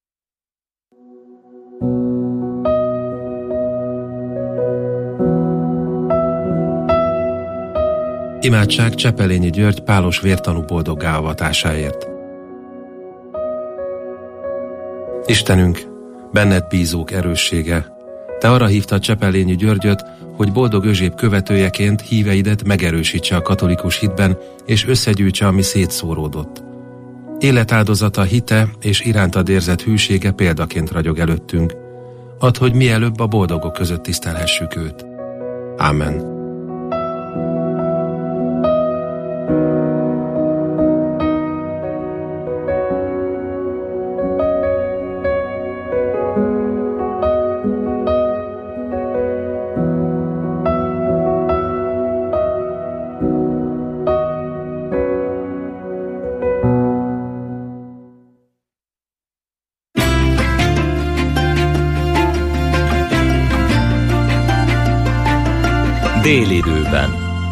Imádság Csepelényi György pálos vértanú boldoggá avatásáért. Istenünk, benned bízók erőssége, te arra hívtad Csepelényi Györgyöt, hogy Boldog Özséb követőjeként híveidet megerősítse a katolikus hitben, és összegyűjtse, ami szétszóródott. Életáldozata, hite és irántad érzett hűsége példaként ragyog előttünk. Add, hogy mielőbb a boldogok között tisztelhessük őt. Amen. Délidőben.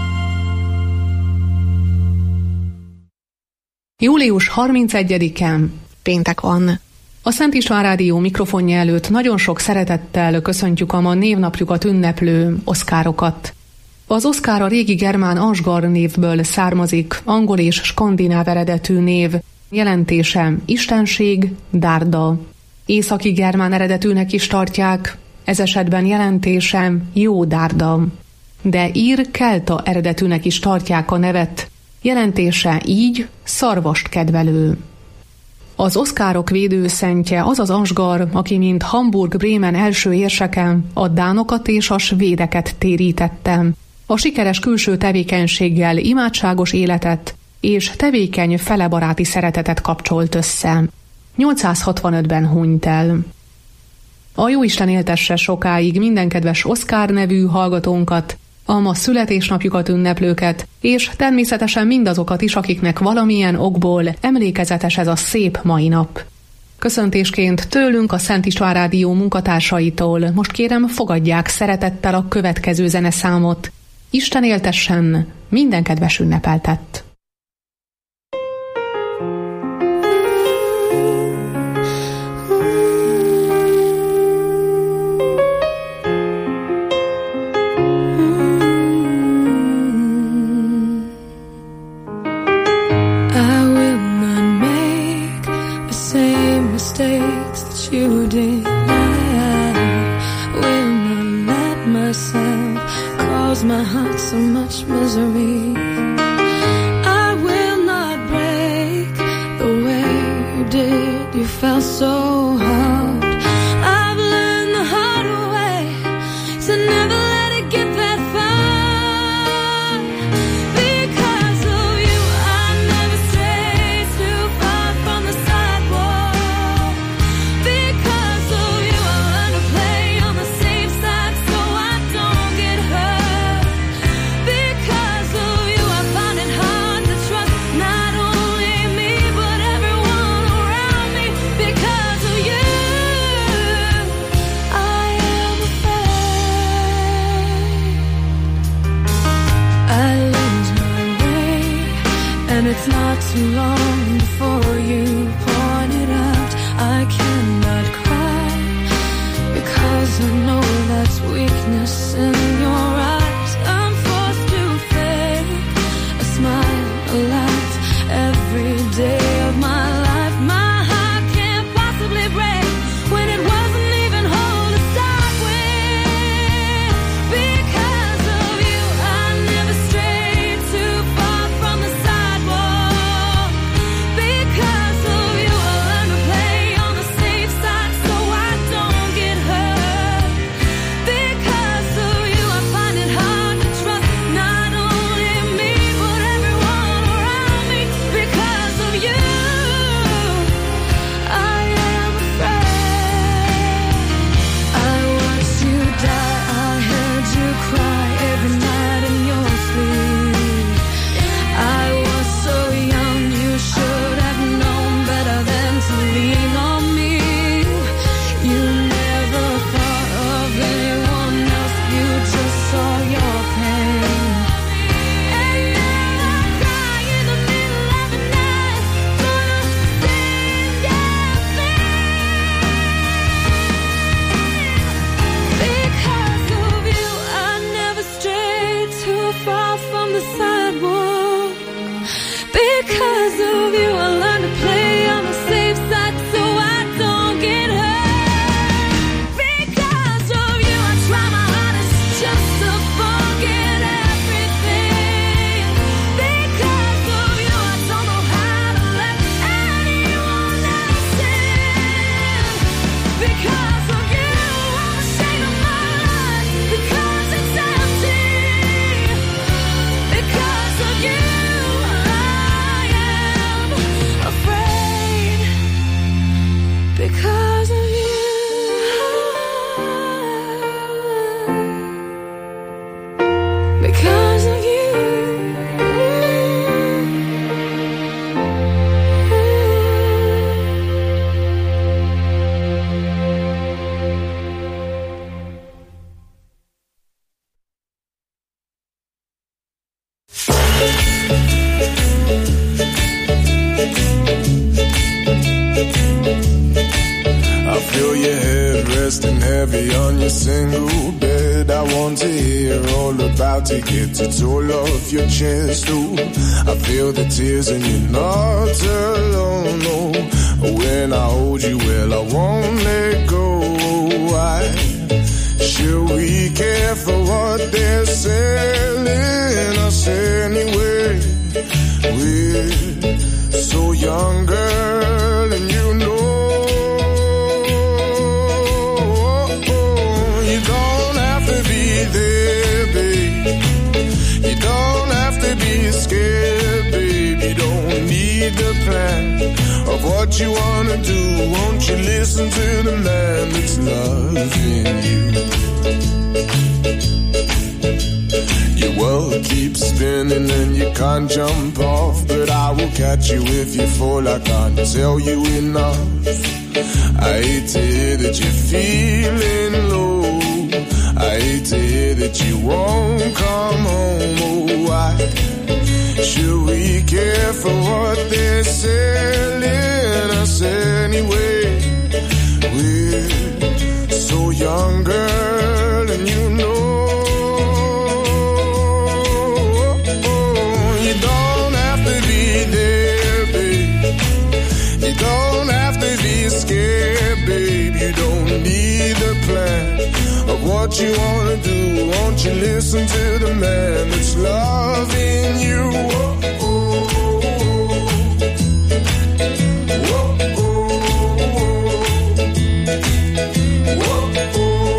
július harmincegyedike péntek van. A Szent István Rádió mikrofonja előtt nagyon sok szeretettel köszöntjük a ma névnapjukat ünneplő oszkárokat. Az oszkár a régi germán Asgar névből származik, angol és skandináv eredetű név, jelentése istenség, dárda. Északi germán eredetűnek is tartják, ez esetben jelentése jó dárda. De ír kelta eredetűnek is tartják a nevet, jelentése így szarvast kedvelő. Az oszkárok védőszentje az az Asgar, aki mint Hamburg-Bremen első érseke a dánokat és a svédeket térítette. A sikeres külső tevékenységgel imádságos életet és tevékeny felebaráti szeretetet kapcsolt össze. nyolcszázhatvanötben hunyt el. A Jóisten éltesse sokáig minden kedves Oszkár nevű hallgatónkat, a ma születésnapjukat ünneplőket, és természetesen mindazokat is, akiknek valamilyen okból emlékezetes ez a szép mai nap. Köszöntésként tőlünk, a Szent István Rádió munkatársaitól most kérem, fogadják szeretettel a következő zeneszámot. Isten éltessen minden kedves ünnepeltett! You did. I will not let myself cause my heart so much misery. I will not break the way you did. You felt so hard. I've learned the hard way to never let it get that far. Because of you, I never strayed too far from the sidewalk. Because of you, I learned to play on the safe side so I don't get hurt. Because of you, I find it hard to trust not only me but everyone around me. Because of you, I am afraid I lose my way, and it's not too long before you point it out. I cannot cry because I know that's weakness in your eyes. I'm forced to fake a smile, a laugh every day of my life. My heart can't possibly break when it wasn't even whole to start with. Because of you, I never strayed too far from the sidewalk. Because of you, I learned to play on the safe side so I don't get hurt. Because heavy on your single bed. I want to hear all about it, get it all off your chest. Ooh, I feel the tears and you're not alone. No, when I hold you, well, I won't let go. Why should we care for what they're selling us anyway? We're so young, girl, and you know. Scared, babe, you don't need the plan of what you wanna do. Won't you listen to the man that's loving you? Your world keeps spinning and you can't jump off, but I will catch you if you fall. I can't tell you enough. I hate to hear that you're feeling low. I hate to hear that you won't come home. Oh, why should we care for what they're selling us anyway? We're so young, girl, and you know. You don't have to be there, babe. You don't have to be scared, babe. You don't need a plan of what you wanna do. Won't you listen to the man that's loving you? Oh, oh, oh, oh, oh,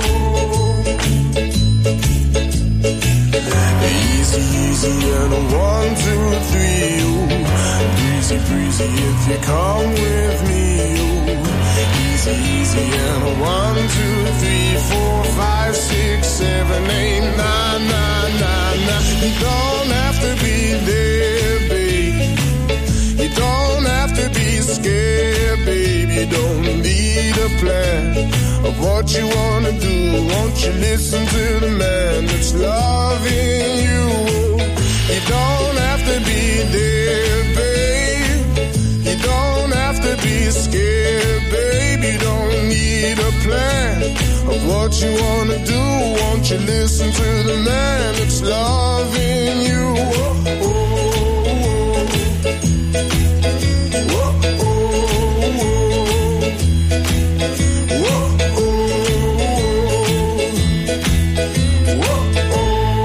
oh. Easy, easy, and a one, two, three. Ooh. Breezy, breezy, if you come with me. Ooh. Easy, easy, and a one, two, three, four, five, six, seven, eight, nine, nine, nine, nine. You don't have to be there, babe. You don't have to be scared, babe. You don't need a plan of what you wanna do. Won't you listen to the man that's loving you? You don't have to be there, babe. You don't have to be scared, babe. You don't need a plan of what you wanna do. Won't you listen to the man that's loving you? Oh, oh, oh. Oh, oh, oh. Oh, oh, oh.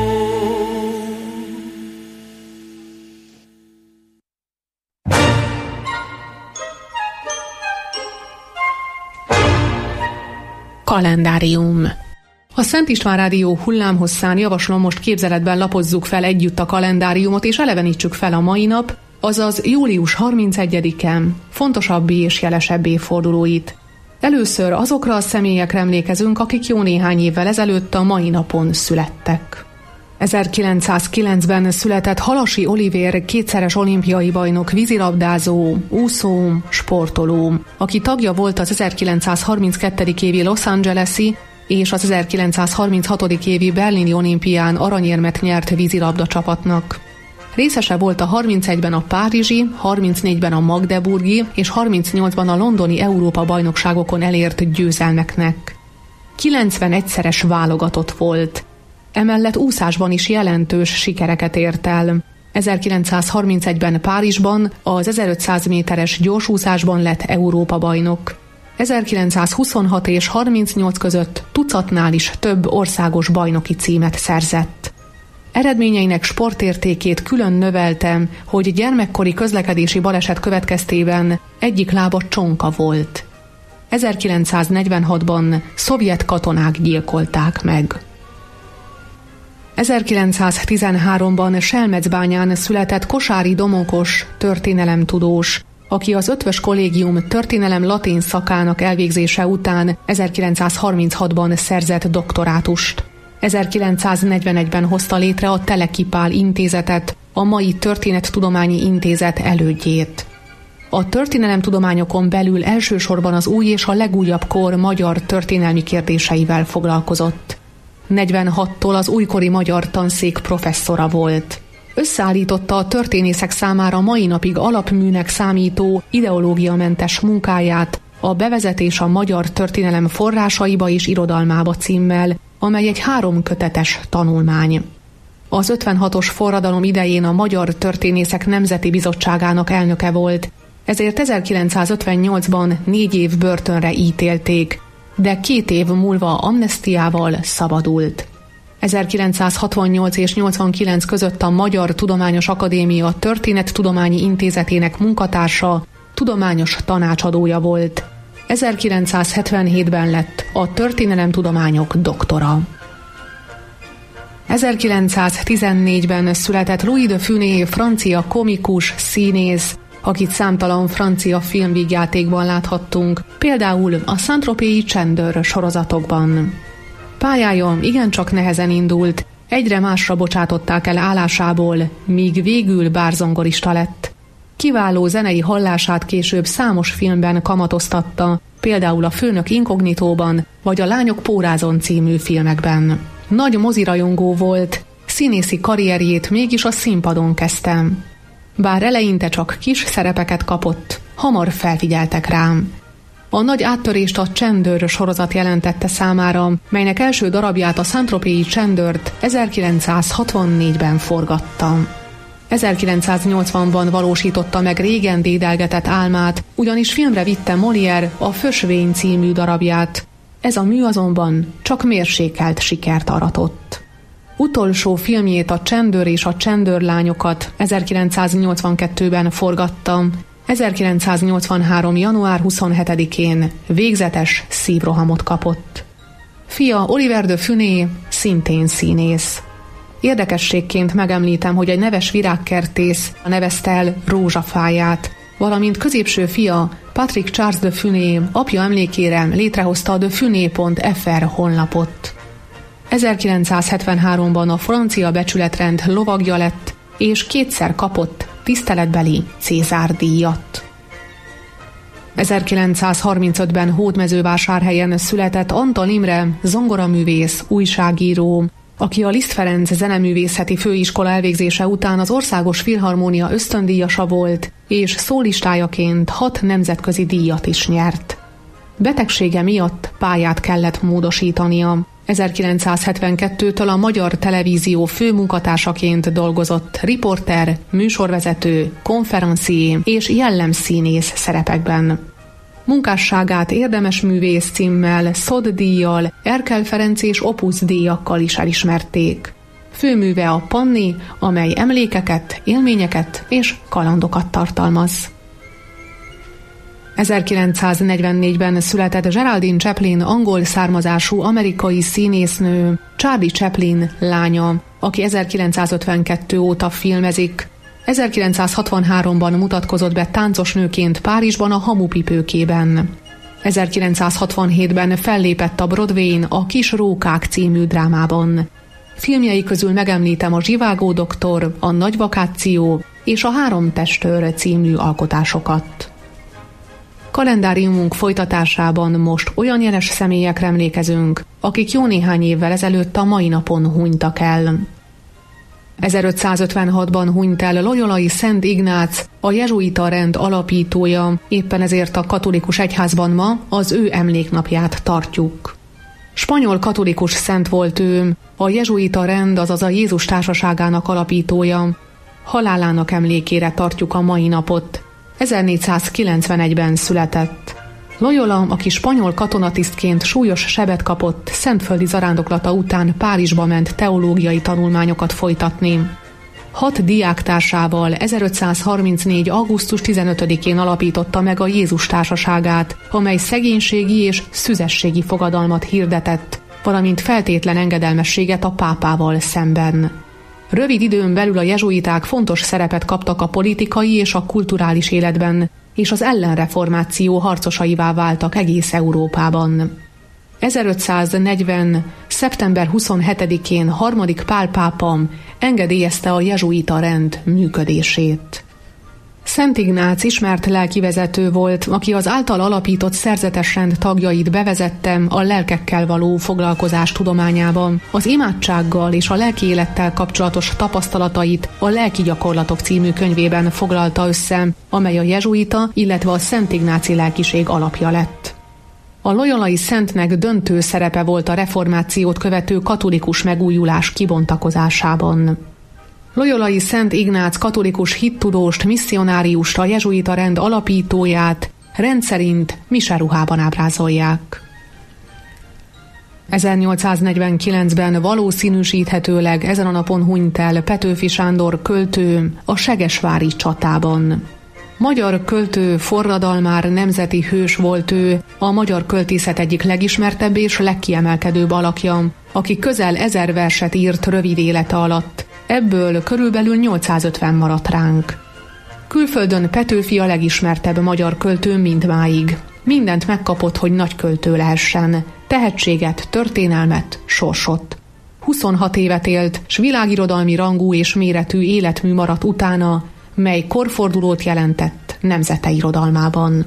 Kalendárium. A Szent István Rádió hullámhosszán javaslom, most képzeletben lapozzuk fel együtt a kalendáriumot, és elevenítsük fel a mai nap, azaz július harmincegyedike fontosabbi és jelesebb évfordulóit. Először azokra a személyekre emlékezünk, akik jó néhány évvel ezelőtt a mai napon születtek. ezerkilencszázkilencben született Halasi Olivér kétszeres olimpiai bajnok, vízilabdázó, úszó, sportoló, aki tagja volt az ezerkilencszázharminckettő évi Los Angeles-i és az ezerkilencszázharminchatos évi berlini olimpián aranyérmet nyert vízilabda csapatnak. Részese volt a harmincegyben a párizsi, harmincnégyben a magdeburgi és harmincnyolcban a londoni Európa-bajnokságokon elért győzelmeknek. kilencvenegyszeres válogatott volt. Emellett úszásban is jelentős sikereket ért el. ezerkilencszázharmincegyben Párizsban az ezerötszáz méteres gyorsúszásban lett Európa-bajnok. ezerkilencszázhuszonhat és harmincnyolc között tucatnál is több országos bajnoki címet szerzett. Eredményeinek sportértékét külön növelte, hogy gyermekkori közlekedési baleset következtében egyik lába csonka volt. ezerkilencszáznegyvenhatban szovjet katonák gyilkolták meg. ezerkilencszáztizenháromban Selmecbányán született Kosáry Domokos történelemtudós, aki az Ötvös Kollégium történelem latin szakának elvégzése után ezerkilencszázharminchatban szerzett doktorátust. ezerkilencszáznegyvenegyben hozta létre a Teleki Pál Intézetet, a mai Történettudományi Intézet elődjét. A történelemtudományokon belül elsősorban az új és a legújabb kor magyar történelmi kérdéseivel foglalkozott. negyvenhattól az újkori magyar tanszék professzora volt. Összeállította a történészek számára mai napig alapműnek számító ideológiamentes munkáját, a Bevezetés a magyar történelem forrásaiba és irodalmába címmel, amely egy háromkötetes tanulmány. Az ötvenhatos forradalom idején a Magyar Történészek Nemzeti Bizottságának elnöke volt, ezért ezerkilencszázötvennyolcban négy év börtönre ítélték, de két év múlva amnesztiával szabadult. ezerkilencszázhatvannyolc és nyolcvankilenc között a Magyar Tudományos Akadémia Történettudományi Intézetének munkatársa, tudományos tanácsadója volt. ezerkilencszázhetvenhétben lett a történelemtudományok doktora. ezerkilencszáztizennégyben született Louis de Funès, francia komikus, színész, akit számtalan francia filmvígjátékban láthattunk, például a Saint-Tropez-i Csendőr sorozatokban. Pályája igencsak nehezen indult, egyre másra bocsátották el állásából, míg végül bárzongorista lett. Kiváló zenei hallását később számos filmben kamatoztatta, például a Főnök inkognitóban, vagy a Lányok pórázon című filmekben. Nagy mozirajongó volt, színészi karrierjét mégis a színpadon kezdte. Bár eleinte csak kis szerepeket kapott, hamar felfigyeltek rám. A nagy áttörést a Csendőr sorozat jelentette számára, melynek első darabját, a Saint-Tropez-i Csendőrt ezerkilencszázhatvannégyben forgatta. ezerkilencszáznyolcvanban valósította meg régen dédelgetett álmát, ugyanis filmre vitte Molière a Fösvény című darabját. Ez a mű azonban csak mérsékelt sikert aratott. Utolsó filmjét, a Csendőr és a Csendőrlányokat ezerkilencszáznyolcvankettőben forgatta, ezerkilencszáznyolcvanhárom. január huszonhetedikén végzetes szívrohamot kapott. Fia, Oliver de Funès, szintén színész. Érdekességként megemlítem, hogy egy neves virágkertész nevezte el rózsafáját, valamint középső fia, Patrick Charles de Funès apja emlékére létrehozta a defunès pont f r honlapot. ezerkilencszázhetvenháromban a francia becsületrend lovagja lett, és kétszer kapott tiszteletbeli Cézár-díjat. ezerkilencszázharmincötben Hódmezővásárhelyen született Antal Imre, zongoraművész, újságíró, aki a Liszt Ferenc zeneművészeti főiskola elvégzése után az Országos Filharmónia ösztöndíjasa volt, és szólistájaként hat nemzetközi díjat is nyert. Betegsége miatt pályát kellett módosítania. ezerkilencszázhetvenkettőtől a Magyar Televízió főmunkatársaként dolgozott riporter, műsorvezető, konferencié és jellemszínész szerepekben. Munkásságát Érdemes művész címmel, Szod díjjal, Erkel Ferenc és Opus díjakkal is elismerték. Főműve a Panni, amely emlékeket, élményeket és kalandokat tartalmaz. ezerkilencszáznegyvennégyben született Geraldine Chaplin angol származású amerikai színésznő, Charlie Chaplin lánya, aki ezerkilencszázötvenkettő óta filmezik. ezerkilencszázhatvanháromban mutatkozott be táncosnőként Párizsban a Hamupipőkében. ezerkilencszázhatvanhétben fellépett a Broadwayn a Kis rókák című drámában. Filmjei közül megemlítem a Zsivágó doktor, a Nagy vakáció és a Három testőr című alkotásokat. Kalendáriumunk folytatásában most olyan jeles személyekre emlékezünk, akik jó néhány évvel ezelőtt a mai napon hunytak el. ezerötszázötvenhatban hunyt el Loyolai Szent Ignác, a jezsuita rend alapítója, éppen ezért a katolikus egyházban ma az ő emléknapját tartjuk. Spanyol katolikus szent volt ő, a jezsuita rend, azaz a Jézus társaságának alapítója. Halálának emlékére tartjuk a mai napot. ezernégyszázkilencvenegyben született. Loyola, aki spanyol katonatisztként súlyos sebet kapott, szentföldi zarándoklata után Párizsba ment teológiai tanulmányokat folytatni. Hat diáktársával ezerötszázharmincnégy. augusztus tizenötödikén alapította meg a Jézus társaságát, amely szegénységi és szüzességi fogadalmat hirdetett, valamint feltétlen engedelmességet a pápával szemben. Rövid időn belül a jezsuiták fontos szerepet kaptak a politikai és a kulturális életben, és az ellenreformáció harcosaivá váltak egész Európában. ezerötszáznegyven. szeptember huszonhetedikén harmadik Pál pápa engedélyezte a jezsuita rend működését. Szent Ignác ismert lelkivezető volt, aki az által alapított szerzetes rend tagjait bevezette a lelkekkel való foglalkozás tudományában. Az imádsággal és a lelki élettel kapcsolatos tapasztalatait a Lelki gyakorlatok című könyvében foglalta össze, amely a jezsuita, illetve a Szent Ignáci lelkiség alapja lett. A loyolai szentnek döntő szerepe volt a reformációt követő katolikus megújulás kibontakozásában. Loyolai Szent Ignác katolikus hittudóst, misszionáriust, a jezsuita rend alapítóját rendszerint miseruhában ábrázolják. ezernyolcszáznegyvenkilencben valószínűsíthetőleg ezen a napon hunyt el Petőfi Sándor költő a segesvári csatában. Magyar költő, forradalmár, nemzeti hős volt ő, a magyar költészet egyik legismertebb és legkiemelkedőbb alakja, aki közel ezer verset írt rövid élete alatt. Ebből körülbelül nyolcszázötven maradt ránk. Külföldön Petőfi a legismertebb magyar költő mindmáig. Mindent megkapott, hogy nagy költő lehessen. Tehetséget, történelmet, sorsot. huszonhat évet élt, s világirodalmi rangú és méretű életmű maradt utána, mely korfordulót jelentett nemzete irodalmában.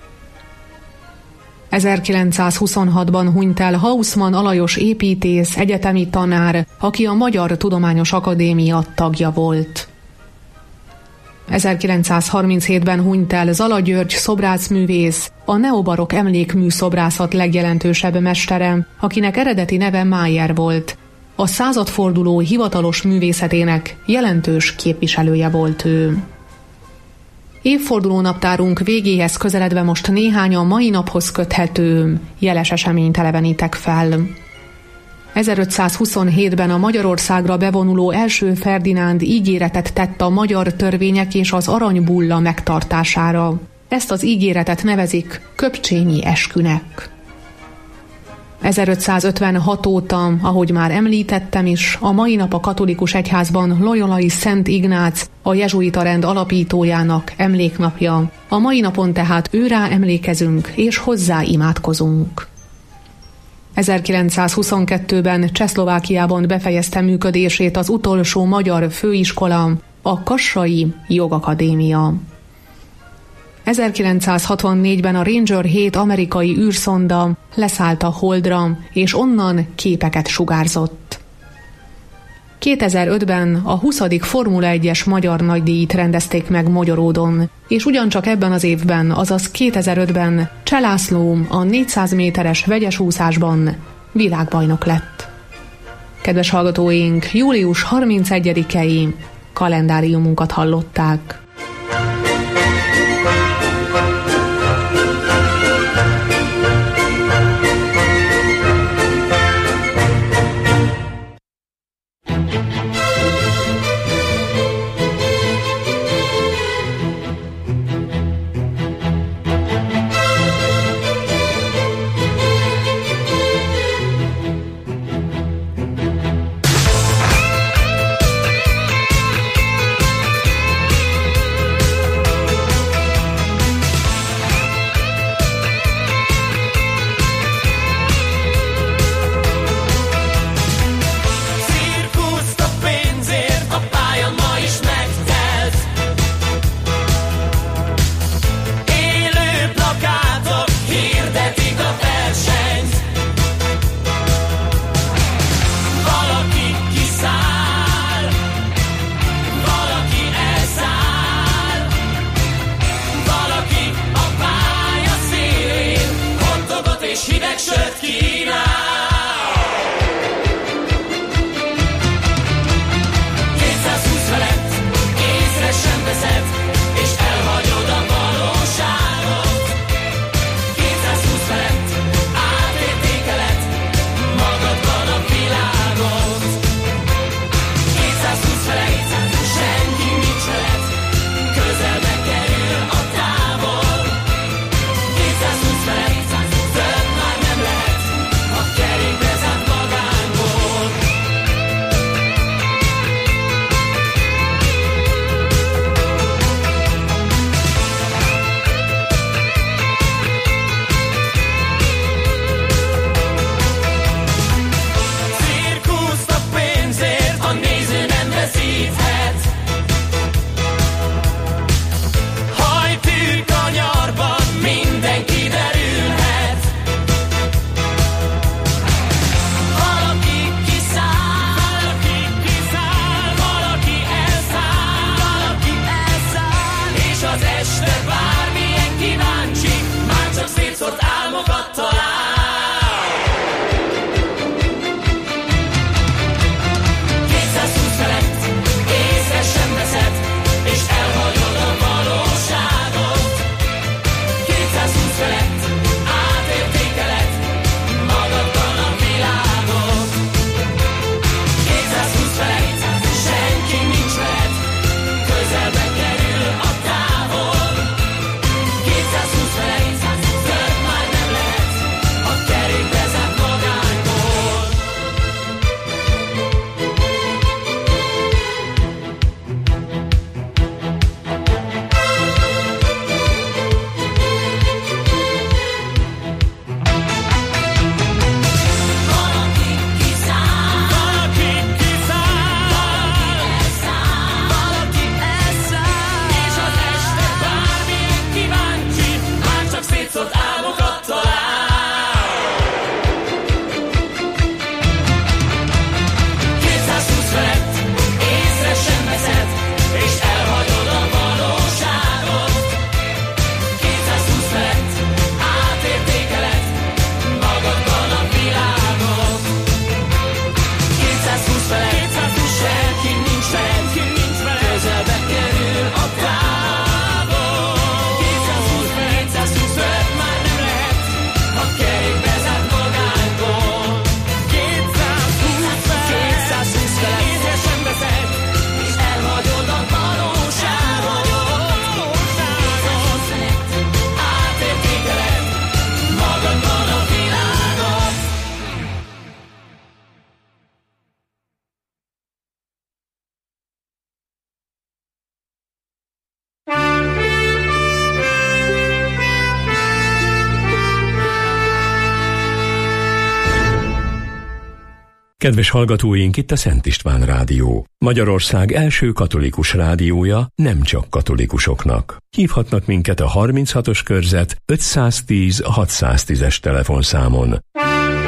ezerkilencszázhuszonhatban hunyt el Hausmann Alajos építész, egyetemi tanár, aki a Magyar Tudományos Akadémia tagja volt. ezerkilencszázharminchétben hunyt el Zala György szobrászművész, a neobarokk emlékmű szobrászat legjelentősebb mestere, akinek eredeti neve Mayer volt. A századforduló hivatalos művészetének jelentős képviselője volt ő. Évfordulónaptárunk végéhez közeledve most néhány a mai naphoz köthető jeles eseményt elevenítek fel. ezerötszázhuszonhétben a Magyarországra bevonuló első Ferdinánd ígéretet tett a magyar törvények és az aranybulla megtartására. Ezt az ígéretet nevezik Köpcsényi eskünek. ezerötszázötvenhat óta, ahogy már említettem is, a mai nap a katolikus egyházban Loyolai Szent Ignác, a jezsuita rend alapítójának emléknapja. A mai napon tehát őrá emlékezünk és hozzá imádkozunk. ezerkilencszázhuszonkettőben Csehszlovákiában befejezte működését az utolsó magyar főiskola, a Kassai Jogakadémia. ezerkilencszázhatvannégyben a Ranger hét amerikai űrszonda leszállt a Holdra, és onnan képeket sugárzott. kétezer-ötben a huszadik Formula egyes magyar nagydíjat rendezték meg Magyaródon, és ugyancsak ebben az évben, azaz kétezer-ötben Cseh László a négyszáz méteres vegyes úszásban világbajnok lett. Kedves hallgatóink, július harmincegyedikei kalendáriumunkat hallották. Kedves hallgatóink, itt a Szent István Rádió. Magyarország első katolikus rádiója nem csak katolikusoknak. Hívhatnak minket a harminchatos körzet ötszáztíz hatszáztízes telefonszámon.